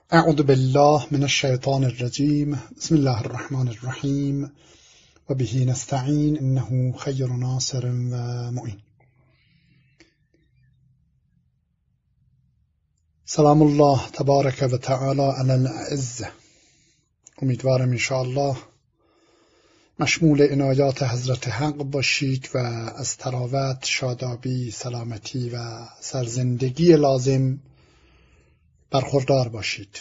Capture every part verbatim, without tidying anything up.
اعوذ بالله من الشیطان الرجیم. بسم الله الرحمن الرحیم و به نستعین انه خیر ناصر و معین. سلام الله تبارک و تعالی علی الاعزه. امیدوارم انشاءالله مشمول عنایات حضرت حق باشید و از تراوت، شادابی، سلامتی و سرزندگی لازم برخوردار باشید.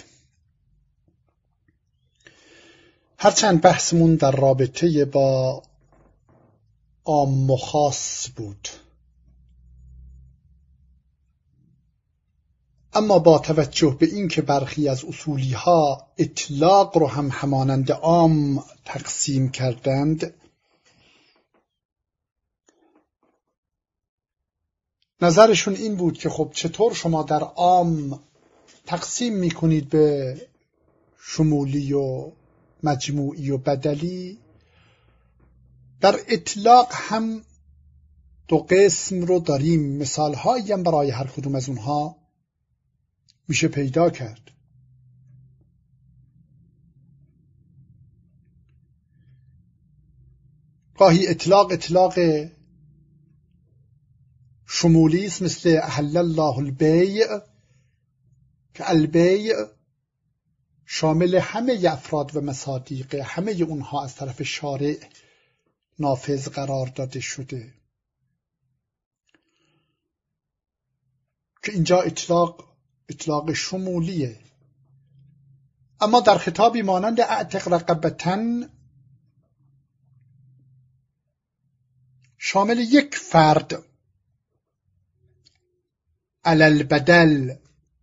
هرچند بحثمون در رابطه با عام و خاص بود، اما با توجه به این که برخی از اصولی ها اطلاق رو هم همانند عام تقسیم کردند، نظرشون این بود که خب چطور شما در عام تقسیم میکنید به شمولی و مجموعی و بدلی، در اطلاق هم دو قسم رو داریم. مثال هایی هم برای هر کدوم از اونها میشه پیدا کرد. گاهی اطلاق اطلاق شمولی است، مثل احل الله البیع، که البیع شامل همه افراد و مصادیق همه اونها از طرف شارع نافذ قرار داده شده، که اینجا اطلاق اطلاق شمولیه. اما در خطابی مانند اعتق رقبتن شامل یک فرد علل بدل،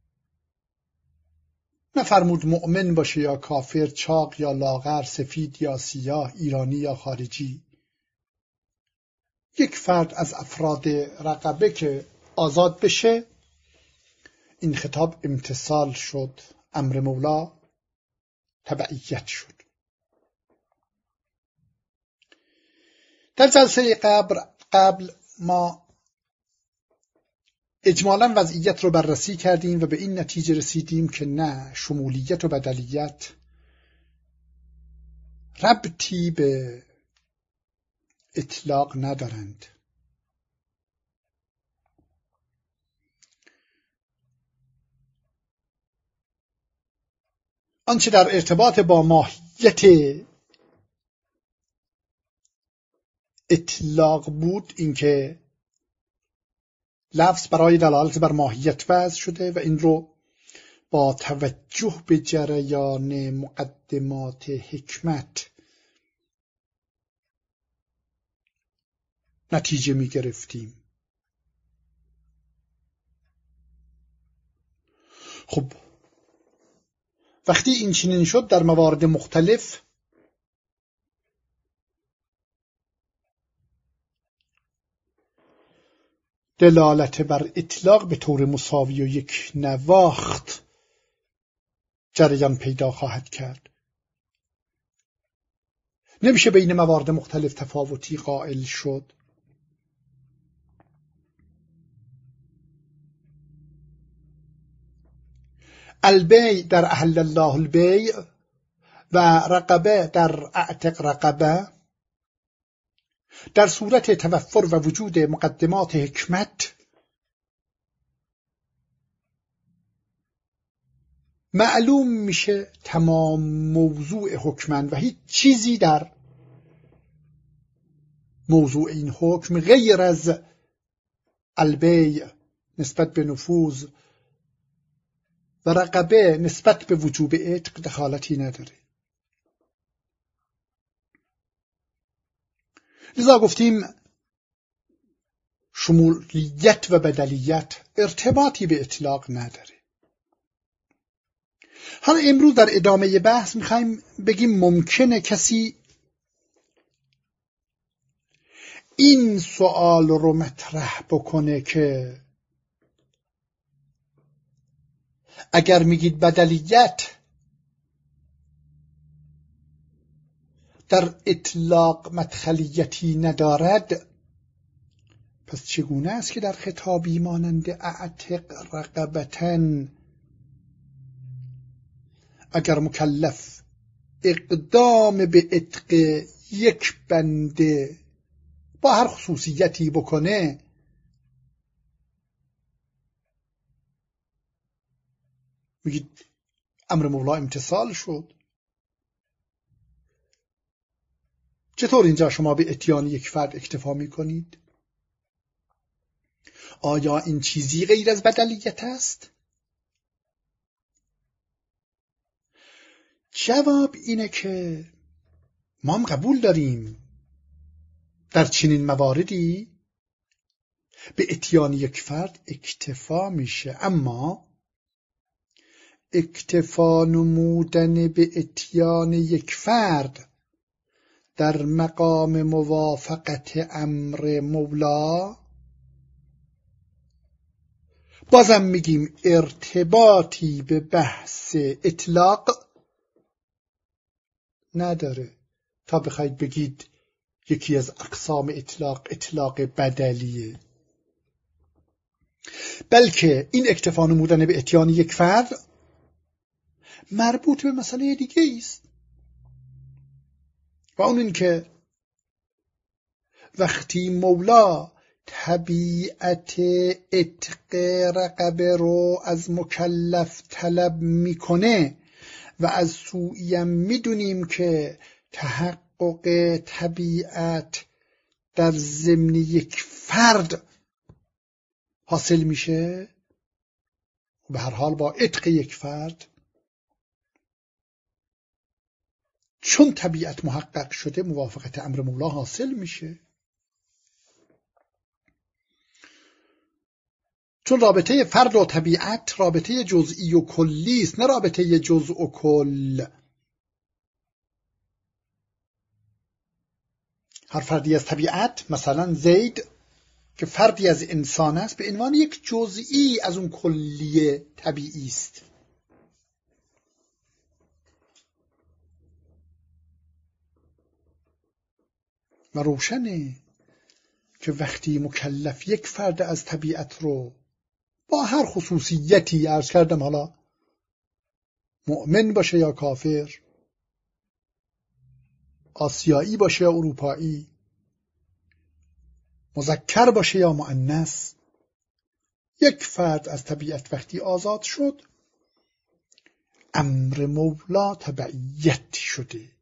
نفرمود مؤمن باشه یا کافر، چاق یا لاغر، سفید یا سیاه، ایرانی یا خارجی، یک فرد از افراد رقبه که آزاد بشه، این خطاب امتثال شد، امر مولا تبعیت شد. در جلسه قبل قبل ما اجمالاً وضعیت رو بررسی کردیم و به این نتیجه رسیدیم که نه، شمولیت و بدلیت ربطی به اطلاق ندارند. آنچه در ارتباط با ماهیت اطلاق بود این که لفظ برای دلالت بر ماهیت وضع شده و این رو با توجه به جریان مقدمات حکمت نتیجه می گرفتیم. خب وقتی این چنین شد، در موارد مختلف دلالت بر اطلاق به طور مساوی و یک نواخت جریان پیدا خواهد کرد. نمیشه بین موارد مختلف تفاوتی قائل شد. البیع در احل الله البیع و رقبه در اعتق رقبه، در صورت توفر و وجود مقدمات حکمت معلوم میشه تمام موضوع حکمن و هیچ چیزی در موضوع این حکم غیر از البیع نسبت به نفوذ و رقبه نسبت به وجوب عتق دخالتی نداره. لذا گفتیم شمولیت و بدلیت ارتباطی به اطلاق نداره. حالا امروز در ادامه بحث میخوایم بگیم ممکنه کسی این سوال رو مطرح بکنه که اگر میگید بدلیت در اطلاق مدخلیتی ندارد، پس چگونه است که در خطابی مانند اعتق رقبتن اگر مکلف اقدام به عتق یک بنده با هر خصوصیتی بکنه، میگید امر مولا امتثال شد. چطور اینجا شما به اتیان یک فرد اکتفا میکنید؟ آیا این چیزی غیر از بدلیت است؟ جواب اینه که ما هم قبول داریم در چنین مواردی به اتیان یک فرد اکتفا میشه، اما اکتفا نمودن به اتیان یک فرد در مقام موافقت امر مولا بازم میگیم ارتباطی به بحث اطلاق نداره تا بخواید بگید یکی از اقسام اطلاق اطلاق بدلیه، بلکه این اکتفا نمودن به اتیان یک فرد مربوط به مسئله دیگه است و اون این که وقتی مولا طبیعت عتق رقبه رو از مکلف طلب میکنه و از سویم میدونیم که تحقق طبیعت در ضمن یک فرد حاصل میشه، به هر حال با عتق یک فرد، چون طبیعت محقق شده موافقت امر مولا حاصل میشه. چون رابطه فرد و طبیعت رابطه جزئی و کلی است، نه رابطه جزء و کل. هر فردی از طبیعت، مثلا زید که فردی از انسان است، به عنوان یک جزئی از اون کلی طبیعی است. و روشنه که وقتی مکلف یک فرد از طبیعت رو با هر خصوصیتی، عرض کردم حالا مؤمن باشه یا کافر، آسیایی باشه یا اروپایی، مذکر باشه یا مؤنث، یک فرد از طبیعت وقتی آزاد شد، امر مولا تبعیت شده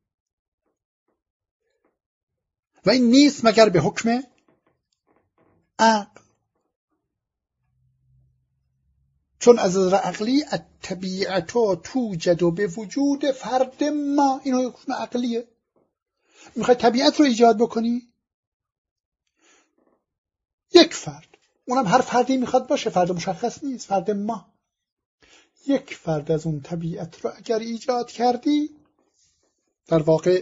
و این نیست مگر به حکم عقل. چون از نظر عقلی الطبیعت توجد به وجود فرد ما، این حکم عقلیه. میخوای طبیعت رو ایجاد بکنی، یک فرد، اونم هر فردی میخواد باشه، فرد مشخص نیست، فرد ما، یک فرد از اون طبیعت رو اگر ایجاد کردی، در واقع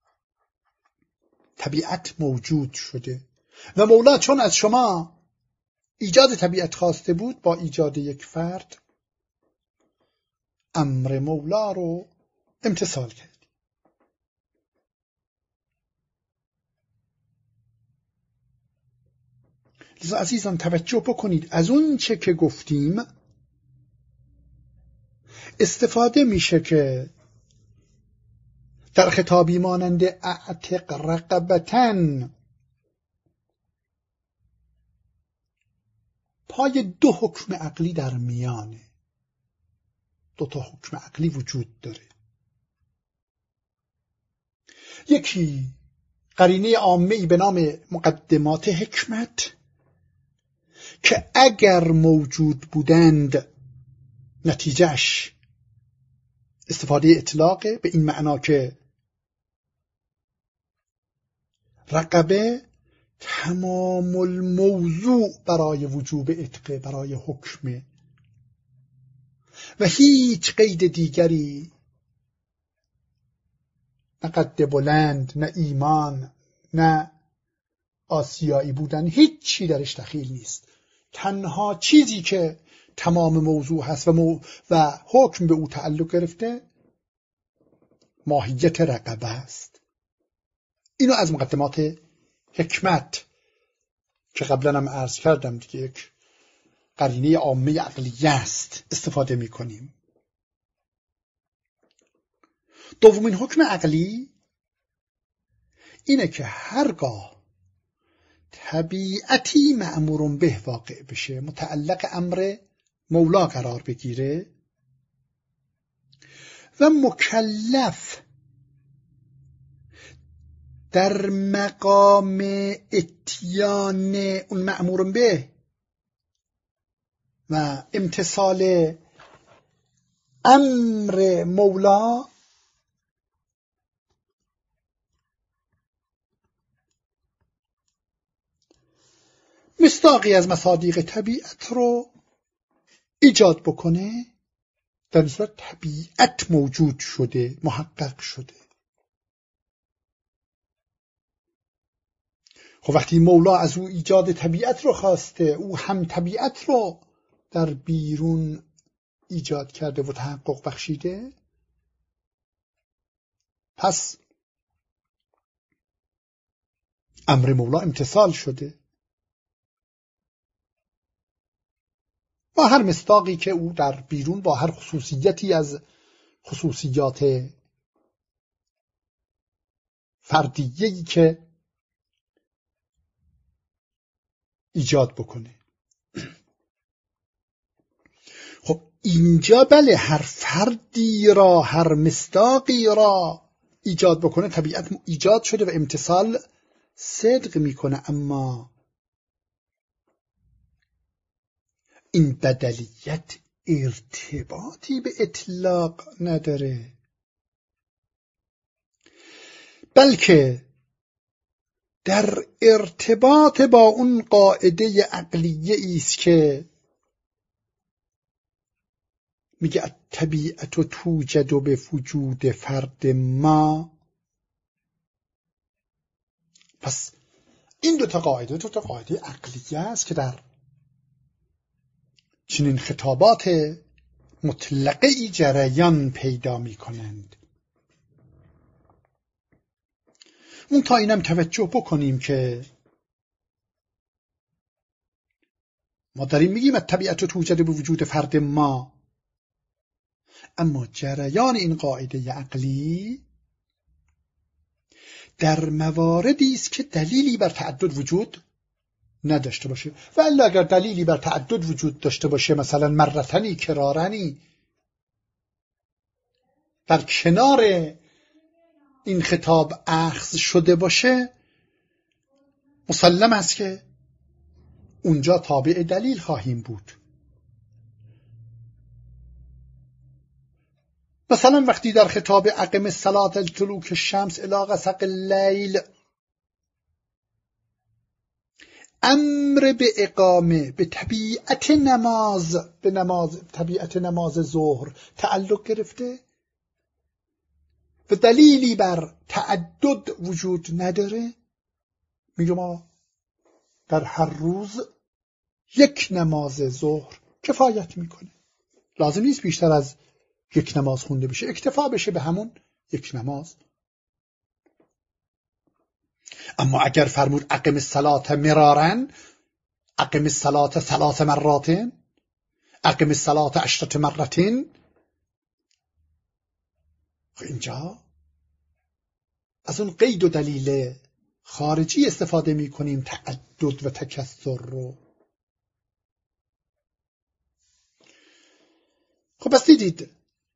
طبیعت موجود شده. و مولا چون از شما ایجاد طبیعت خواسته بود، با ایجاد یک فرد امر مولا رو امتثال کرد. لذا عزیزان توجه بکنید، از اون چه که گفتیم استفاده میشه که در خطابی مانند اعتق رقبتن پای دو حکم عقلی در میانه، دو تا حکم عقلی وجود داره. یکی قرینه عامه‌ای به نام مقدمات حکمت که اگر موجود بودند نتیجهش استفاده اطلاقه، به این معنا که رقبه تمام الموضوع برای وجوب عتق، برای حکم، و هیچ قید دیگری، نه قد بلند، نه ایمان، نه آسیایی بودن، هیچ چی درش دخیل نیست. تنها چیزی که تمام موضوع هست و, مو... و حکم به او تعلق گرفته ماهیت رقبه است. اینو از مقدمات حکمت که قبلا هم عرض کردم دیگه، یک قرینه عامه عقلیه است، استفاده می کنیم. دومین حکم عقلی اینه که هرگاه طبیعتی مأمور به واقع بشه، متعلق امر مولا قرار بگیره و مکلف در مقام اتیان اون مأمور به و امتثال امر مولا مصداقی از مصادیق طبیعت رو ایجاد بکنه، در این صورت طبیعت موجود شده، محقق شده. خب وقتی مولا از او ایجاد طبیعت رو خواسته، او هم طبیعت رو در بیرون ایجاد کرده و تحقق بخشیده، پس امر مولا امتثال شده با هر مصداقی که او در بیرون با هر خصوصیتی از خصوصیات فردیه‌ای که ایجاد بکنه. خب اینجا بله هر فردی را، هر مصداقی را ایجاد بکنه، طبیعت ایجاد شده و امتثال صدق میکنه، اما این بدلیت ارتباطی به اطلاق نداره، بلکه در ارتباط با اون قاعده عقلیه است که میگه الطبیعت توجد به وجود فرد ما. پس این دو تا قاعده دو تا قاعده عقلیه است که در چنین خطابات مطلقه‌ای جریان پیدا می‌کنند. اون تا اینم توجه بکنیم که ما داریم میگیم الطبیعت توجد به وجود فرد ما، اما جریان این قاعده عقلی در مواردی است که دلیلی بر تعدد وجود نداشته باشه، و الا اگر دلیلی بر تعدد وجود داشته باشه، مثلا مرتنی کرارنی، در کنار این خطاب اخذ شده باشه، مسلم است که اونجا تابع دلیل خواهیم بود. مثلا وقتی در خطاب اقم الصلاة لطلوع الشمس الی غسق اللیل امر به اقامه به طبیعت نماز به نماز طبیعت نماز ظهر تعلق گرفته و دلیلی بر تعدد وجود نداره، میگم ما در هر روز یک نماز ظهر کفایت میکنه، لازم نیست بیشتر از یک نماز خونده بشه، اکتفا بشه به همون یک نماز. اما اگر فرمود اقم الصلاة مرارا، اقم الصلاة ثلاث مرات، اقم الصلاة عشرة مرتين، اینجا از اون قید و دلیل خارجی استفاده می کنیم، تعدد و تکثر رو. خب بس دیدید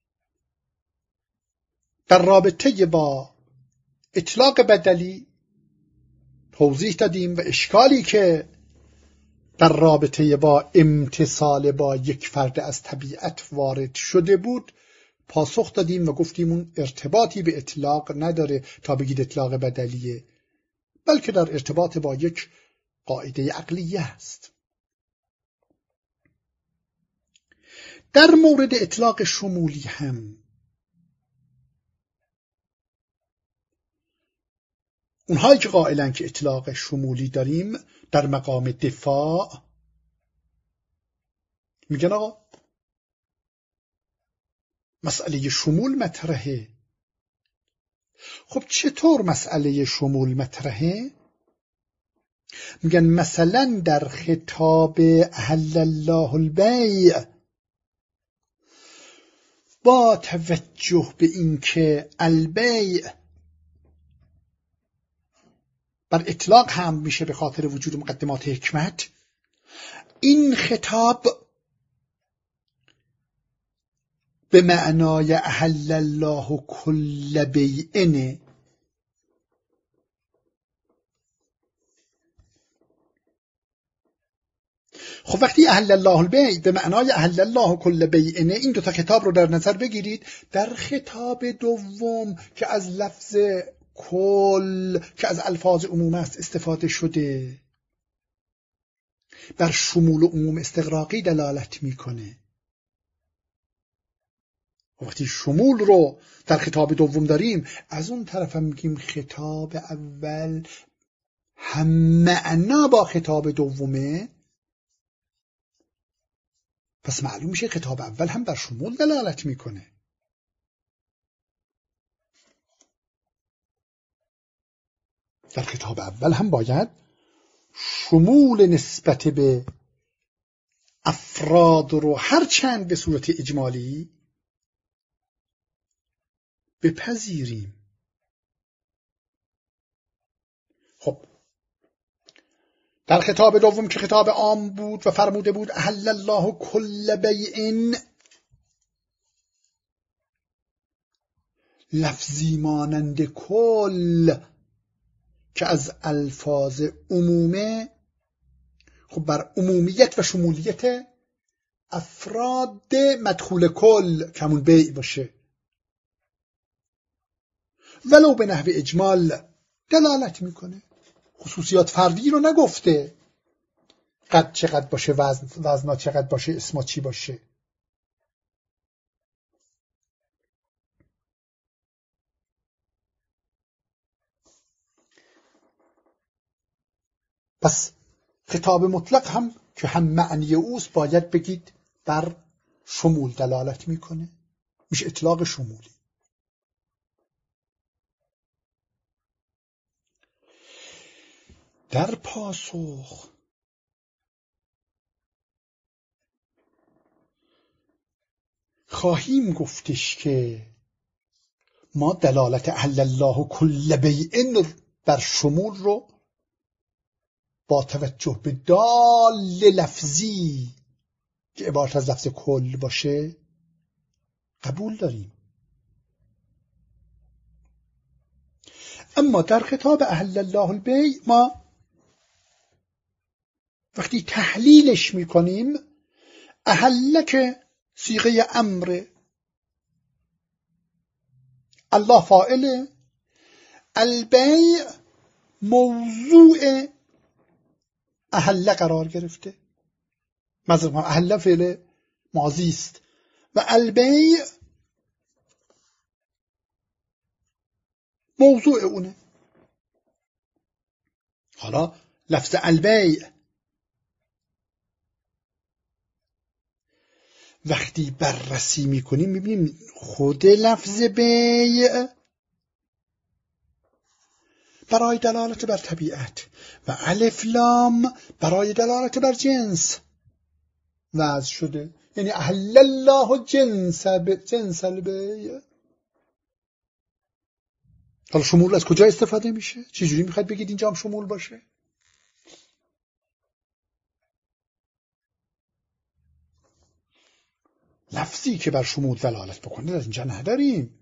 در رابطه با اطلاق بدلی توضیح دادیم و اشکالی که در رابطه با امتثال با یک فرد از طبیعت وارد شده بود پاسخ دادیم و گفتیم اون ارتباطی به اطلاق نداره تا بگید اطلاق بدلیه، بلکه در ارتباط با یک قاعده عقلیه است. در مورد اطلاق شمولی هم اونهایی که قائلن که اطلاق شمولی داریم در مقام دفاع میگن آقا مسئله شمول مطرحه. خب چطور مسئله شمول مطرحه؟ میگن مثلا در خطاب احل الله البیع با توجه به اینکه البیع بر اطلاق هم میشه به خاطر وجود مقدمات حکمت، این خطاب به معنای احل الله کل بیعن. خب وقتی احل الله البیع به معنای احل الله کل بیعن، این دو تا خطاب رو در نظر بگیرید. در خطاب دوم که از لفظ کل که از الفاظ عموم است استفاده شده، بر شمول و عموم استغراقی دلالت میکنه. وقتی شمول رو در خطاب دوم داریم، از اون طرف هم میگیم خطاب اول هم معنا با خطاب دومه، پس معلوم میشه خطاب اول هم بر شمول دلالت میکنه. در خطاب اول هم باید شمول نسبت به افراد رو هرچند به صورت اجمالی بپذیریم. خب در خطاب دوم که خطاب عام بود و فرموده بود احل الله کل بیعن، لفظی مانند کل که از الفاظ عمومه، خب بر عمومیت و شمولیت افراد مدخول کل که همون بیع باشه، ولو به نحو اجمال دلالت میکنه. خصوصیات فردی رو نگفته، قد چقدر باشه، وزن وزنا چقدر باشه، اسما چی باشه. پس خطاب مطلق هم که هم معنی اوست باید بگید بر شمول دلالت میکنه، میشه اطلاق شمولی. در پاسخ خواهیم گفتش که ما دلالت احل الله کل بیعن بر شمول رو با توجه به دال لفظی که عبارت از لفظ کل باشه قبول داریم. اما در خطاب احل الله البیع ما وقتی تحلیلش میکنیم، احل که صیغه امر، الله فاعل، البیع موضوع احل قرار گرفته. مثلا احل فعل ماضی است و البیع موضوع اونه. حالا لفظ البیع وقتی بررسی میکنیم میبینیم خود لفظ بیع برای دلالت بر طبیعت و الف لام برای دلالت بر جنس وضع شده، یعنی احل الله جنس جنس البیع. حالا شمول از کجا استفاده میشه؟ چه جوری میخواید بگید اینجا هم شمول باشه؟ لفظی که بر شمول دلالت بکنه در اینجا نداریم.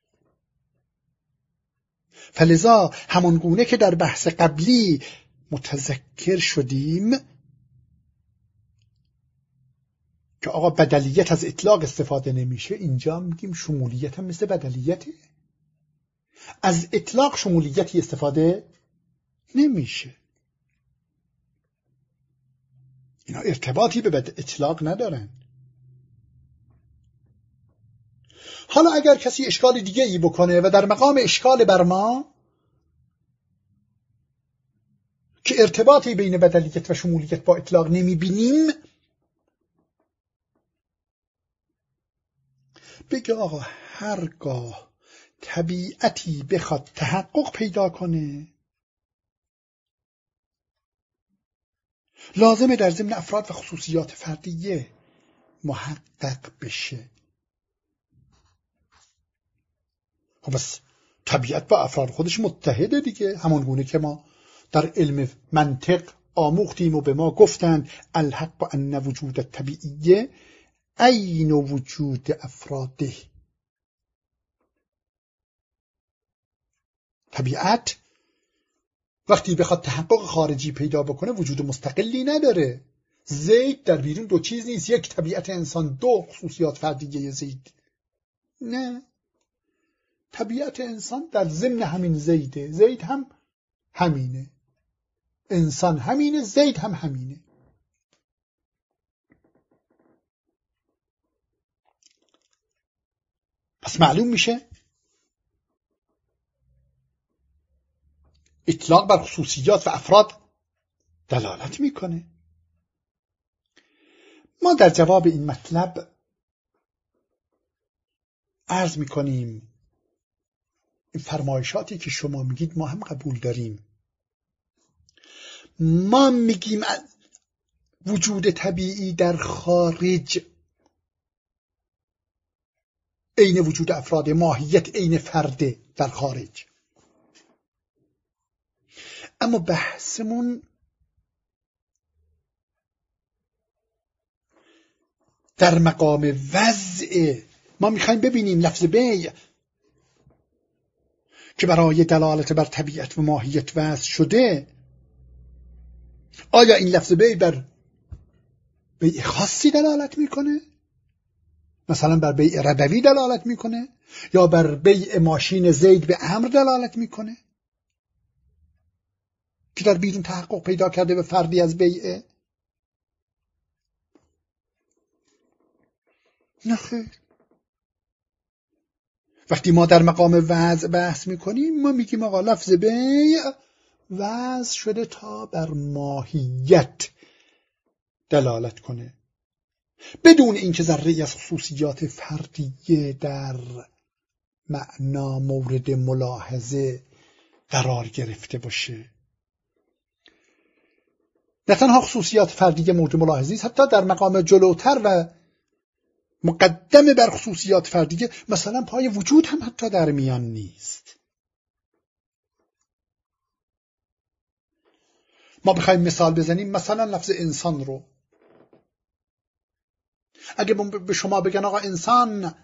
فلذا همان گونه که در بحث قبلی متذکر شدیم که آقا بدلیت از اطلاق استفاده نمیشه، اینجا میگیم شمولیت هم مثل بدلیته، از اطلاق شمولیتی استفاده نمیشه. اینا ارتباطی به اطلاق ندارن. حالا اگر کسی اشکال دیگه ای بکنه و در مقام اشکال بر ما که ارتباطی بین بدلیت و شمولیت با اطلاق نمیبینیم، بگه آقا هرگاه طبیعتی بخواد تحقق پیدا کنه لازمه در ضمن افراد و خصوصیات فردیه محقق بشه. خب بس طبیعت با افراد خودش متحده دیگه، همون گونه که ما در علم منطق آموختیم و به ما گفتند الحق ان وجود طبیعیه عین وجود افراده. طبیعت وقتی بخواد تحقق خارجی پیدا بکنه وجود مستقلی نداره. زید در بیرون دو چیز نیست، یک طبیعت انسان، دو خصوصیات فردیه زید. نه، طبیعت انسان در ضمن همین زیده، زید هم همینه، انسان همینه، زید هم همینه. پس معلوم میشه اطلاق بر خصوصیات و افراد دلالت میکنه. ما در جواب این مطلب عرض میکنیم این فرمایشاتی که شما میگید ما هم قبول داریم. ما میگیم وجود طبیعی در خارج عین وجود افراد، ماهیت عین فرده در خارج. اما بحثمون در مقام وضع. ما میخوایم ببینیم لفظ بیع که برای دلالت بر طبیعت و ماهیت وضع شده، آیا این لفظ بیع بر بیع خاصی دلالت میکنه؟ مثلا بر بیع ربوی دلالت میکنه یا بر بیع ماشین زید به عمرو دلالت میکنه که در بیرون تحقق پیدا کرده به فردی از بیعه؟ نه خیر. وقتی ما در مقام وضع بحث میکنیم ما میگیم آقا لفظ بیع وضع شده تا بر ماهیت دلالت کنه بدون اینکه ذره‌ای از خصوصیات فردیه در معنا مورد ملاحظه قرار گرفته باشه. نه تنها خصوصیات فردیه مورد ملاحظه است، حتی در مقام جلوتر و مقدم بر خصوصیات فردیه مثلا پای وجود هم حتی در میان نیست. ما بخوایم مثال بزنیم، مثلا لفظ انسان رو اگه به شما بگن آقا انسان،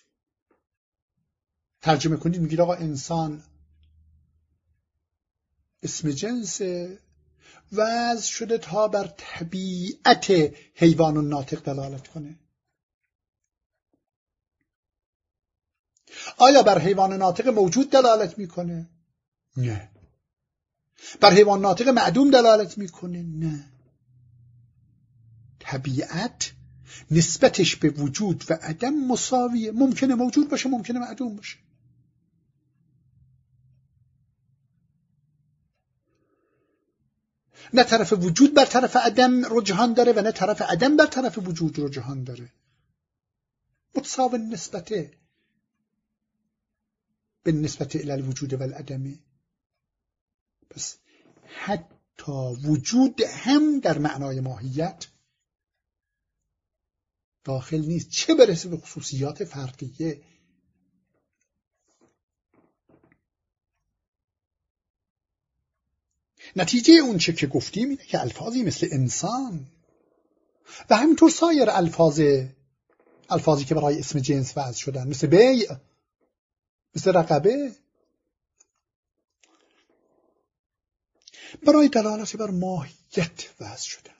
ترجمه کنید میگید آقا انسان اسم جنس وضع شده تا بر طبیعت حیوان و ناطق دلالت کنه. آیا بر حیوان ناطق موجود دلالت میکنه؟ نه. بر حیوان ناطق معدوم دلالت میکنه؟ نه. طبیعت نسبتش به وجود و عدم مساویه، ممکنه موجود باشه ممکنه معدوم باشه. نه طرف وجود بر طرف عدم رجحان داره و نه طرف عدم بر طرف وجود رجحان داره، متساوی نسبته به نسبت الی الوجود و العدمه. پس حتی وجود هم در معنای ماهیت داخل نیست، چه برسه به خصوصیات فردیه. نتیجه اون چه که گفتیم اینه که الفاظی مثل انسان و همینطور سایر الفاظ الفاظی که برای اسم جنس وضع شدن، مثل بیع، مثل رقبه، برای دلالت بر ماهیت وضع شدن.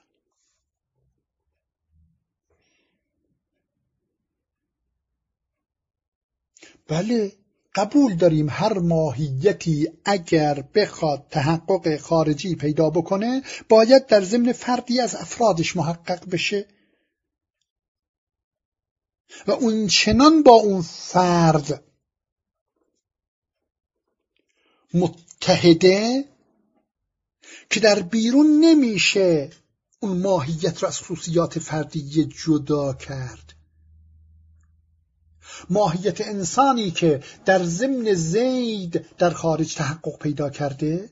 بله، قبول داریم هر ماهیتی اگر بخواد تحقق خارجی پیدا بکنه باید در ضمن فردی از افرادش محقق بشه و اون چنان با اون فرد متحده که در بیرون نمیشه اون ماهیت را از خصوصیات فردی جدا کرد. ماهیت انسانی که در ضمن زید در خارج تحقق پیدا کرده،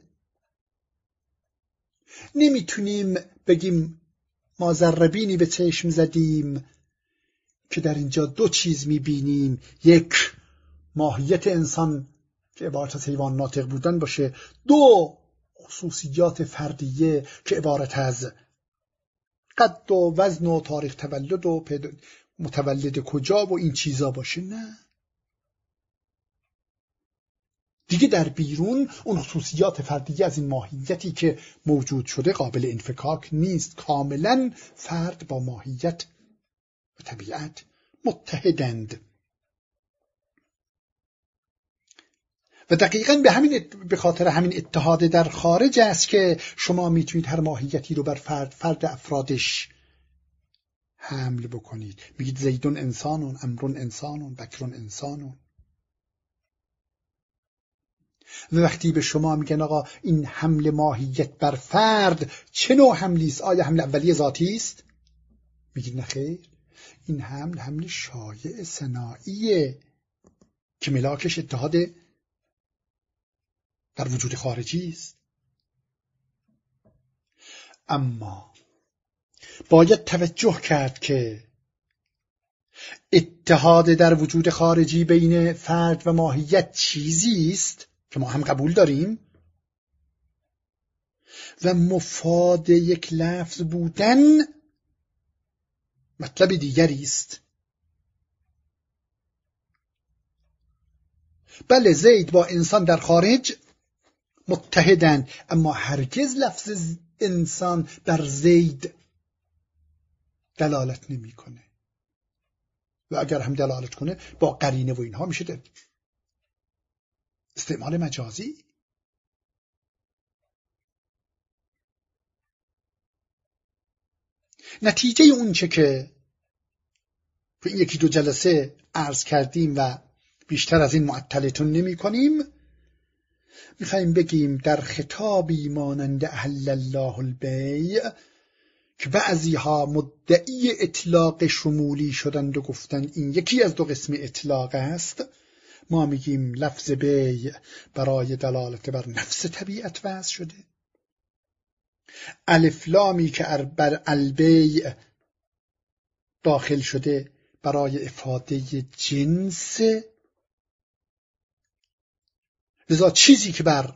نمیتونیم بگیم ما ذره‌بینی به چشم زدیم که در اینجا دو چیز میبینیم، یک ماهیت انسان که عبارت از حیوان ناطق بودن باشه، دو خصوصیات فردیه که عبارت از قد و وزن و تاریخ تولد و متولد کجا و این چیزا باشه. نه دیگه در بیرون اون خصوصیات فردیه از این ماهیتی که موجود شده قابل انفکاک نیست. کاملا فرد با ماهیت و طبیعت متحدند. و دقیقاً به همین به خاطر همین اتحاد در خارج است که شما میتونید هر ماهیتی رو بر فرد فرد افرادش حمل بکنید. میگید زیدون انسانون، امرون انسانون، بکرون انسانون. و وقتی به شما میگن آقا این حمل ماهیت بر فرد چه نوع حملی است؟ آیا حمل اولیه ذاتی است؟ میگید نه خیر، این حمل حمل شایع صناعیه که ملاکش اتحاد در وجود خارجی است. اما باید توجه کرد که اتحاد در وجود خارجی بین فرد و ماهیت چیزی است که ما هم قبول داریم و مفاد یک لفظ بودن مطلب دیگری است. بله زید با انسان در خارج متحدند، اما هرگز لفظ انسان بر زید دلالت نمی کنه و اگر هم دلالت کنه با قرینه و اینها میشه در استعمال مجازی. نتیجه اون چه که تو این یکی دو جلسه عرض کردیم و بیشتر از این معطلتون نمی کنیم، میخواییم بگیم در خطابی مانند احل الله البیع که بعضی ها مدعی اطلاق شمولی شدند و گفتن این یکی از دو قسم اطلاق است، ما میگیم لفظ بیع برای دلالت بر نفس طبیعت وضع شده. الف لامی که بر البیع داخل شده برای افاده جنس، لذا چیزی که بر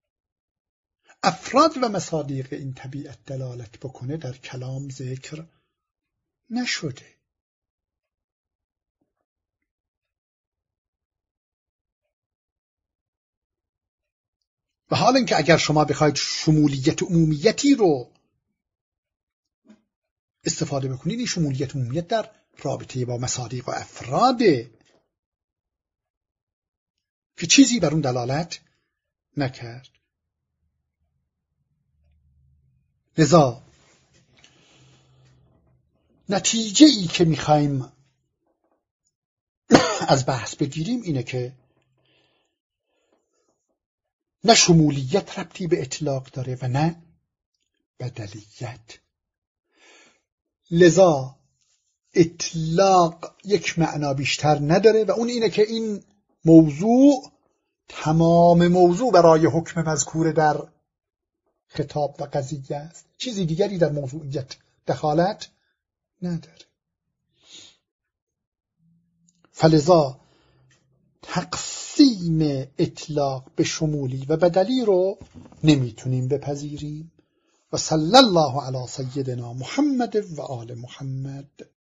افراد و مصادیق این طبیعت دلالت بکنه در کلام ذکر نشده. و حال اینکه اگر شما بخواید شمولیت و عمومیتی رو استفاده بکنید، این شمولیت و عمومیت در رابطه با مصادیق و افراده که چیزی بر اون دلالت نکرد. لذا نتیجه ای که میخوایم از بحث بگیریم اینه که نه شمولیت ربطی به اطلاق داره و نه بدلیت. لذا اطلاق یک معنا بیشتر نداره و اون اینه که این موضوع تمام موضوع برای حکم مذکور در خطاب و قضیه است، چیزی دیگری در موضوعیت دخالت نداره. فلذا تقسیم اطلاق به شمولی و بدلی رو نمیتونیم بپذیریم. و صلی الله علی سیدنا محمد و آل محمد.